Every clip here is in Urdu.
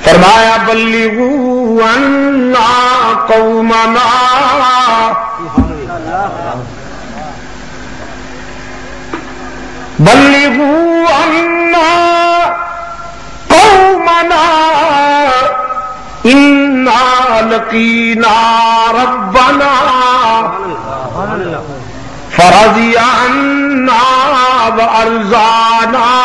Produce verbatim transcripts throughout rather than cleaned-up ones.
فرمایا بلغوا عنا قومنا، بلغوا عنا قومنا انا لقینا ربنا فرضی عنا وارضانا۔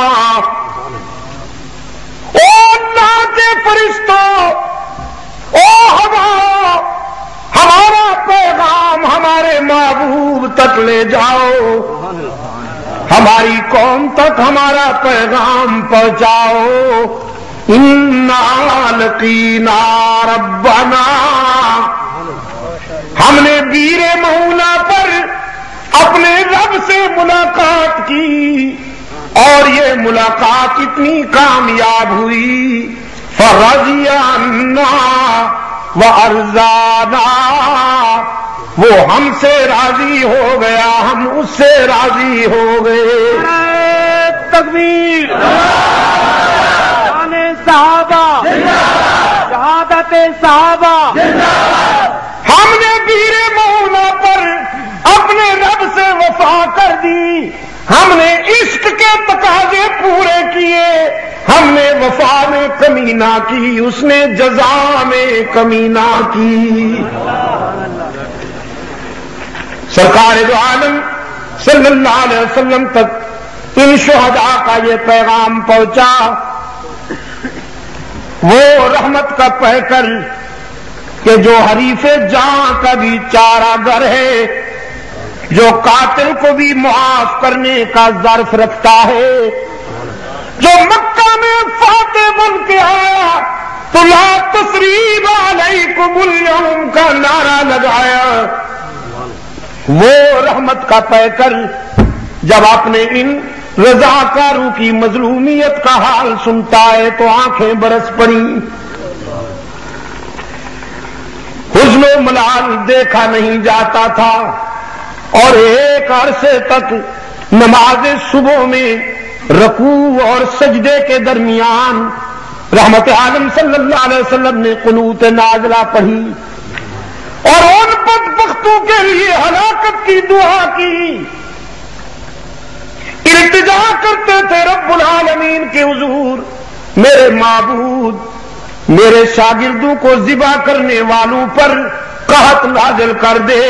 او اللہ کے فرشتوں، او ہوا، ہمارا پیغام ہمارے محبوب تک لے جاؤ، ہماری قوم تک ہمارا پیغام پہنچاؤ۔ انا لقینا ربنا، ہم نے بیر معونہ پر اپنے رب سے ملاقات کی اور یہ ملاقات اتنی کامیاب ہوئی، فرضی عنا وارضانا، وہ ہم سے راضی ہو گیا، ہم اس سے راضی ہو گئے۔ تکبیر، شان صحابہ، شہادت صحابہ۔ ہم نے بیر معونہ پر اپنے رب سے وفا کر دی، ہم نے عشق کے تقاضے پورے کیے، ہم نے وفا میں کمی نہ کی، اس نے جزا میں کمی نہ کی۔ سرکار دو عالم صلی اللہ علیہ وسلم تک ان شہداء کا یہ پیغام پہنچا، وہ رحمت کا پیکر کہ جو حریف جاں کا بھی چارہ گر ہے، جو قاتل کو بھی معاف کرنے کا ظرف رکھتا ہے، جو مکہ میں فاتح بن کے آیا تو لا تثریب علیکم اليوم کا نعرہ لگایا، وہ رحمت کا پیکر جب اپنے ان رضاکاروں کی مظلومیت کا حال سنتا ہے تو آنکھیں برس پڑیں۔ حزن و ملال دیکھا نہیں جاتا تھا، اور ایک عرصے تک نماز صبح میں رکوع اور سجدے کے درمیان رحمت عالم صلی اللہ علیہ وسلم نے قنوت نازلہ پڑھی اور ان بدبختوں کے لیے ہلاکت کی دعا کی، التجا کرتے تھے رب العالمین کے حضور، میرے معبود میرے شاگردوں کو ذبح کرنے والوں پر قحط نازل کر دے،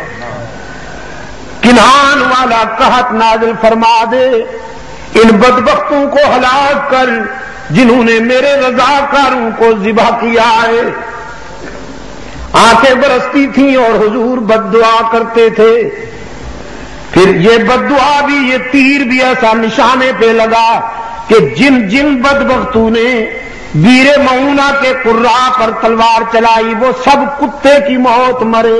کنعان والا قحط نازل فرما دے، ان بدبختوں کو ہلاک کر جنہوں نے میرے رضاکاروں کو ذبح کیا ہے۔ آنکھیں برستی تھیں اور حضور بد دعا کرتے تھے، پھر یہ بد دعا بھی، یہ تیر بھی ایسا نشانے پہ لگا کہ جن جن بدبختوں نے بیر معونہ کے قرا پر تلوار چلائی وہ سب کتے کی موت مرے۔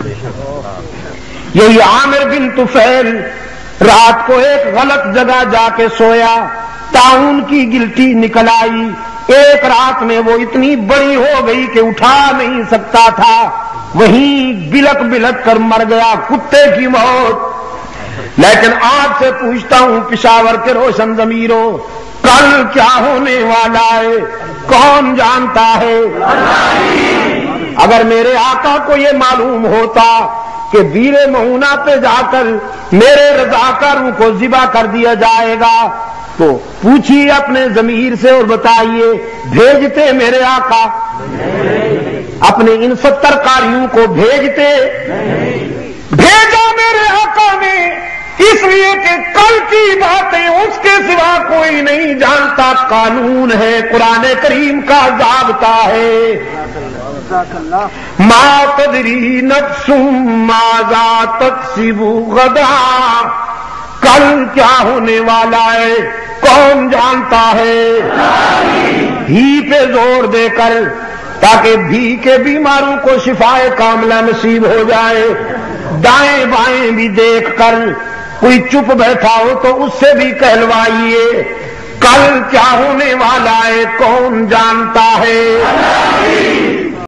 یہی عامر بن طفیل رات کو ایک غلط جگہ جا کے سویا، طاعون کی گلٹی نکل آئی، ایک رات میں وہ اتنی بڑی ہو گئی کہ اٹھا نہیں سکتا تھا، وہیں بلک بلک کر مر گیا، کتے کی موت۔ لیکن آپ سے پوچھتا ہوں پشاور کے روشن ضمیروں، کل کیا ہونے والا ہے کون جانتا ہے؟ اگر میرے آقا کو یہ معلوم ہوتا کہ بیر معونہ پہ جا کر میرے رضاکاروں کو ذبح کر دیا جائے گا تو پوچھیے اپنے ضمیر سے اور بتائیے بھیجتے میرے آقا؟ اپنے ان ستر قاریوں کو بھیجتے؟ بھیجا میرے آقا نے، اس لیے کہ کل کی باتیں اس کے سوا کوئی نہیں جانتا، قانون ہے، قرآن کریم کا ضابطہ ہے، ما تدری نفس ماذا تکسب غدا، کل کیا ہونے والا ہے کون جانتا ہے؟ ہی پہ زور دے کر تاکہ بھی کے بیماروں کو شفائے کاملہ نصیب ہو جائے، دائیں بائیں بھی دیکھ کر کوئی چپ بیٹھا ہو تو اس سے بھی کہلوائیے کل کیا ہونے والا ہے کون جانتا ہے؟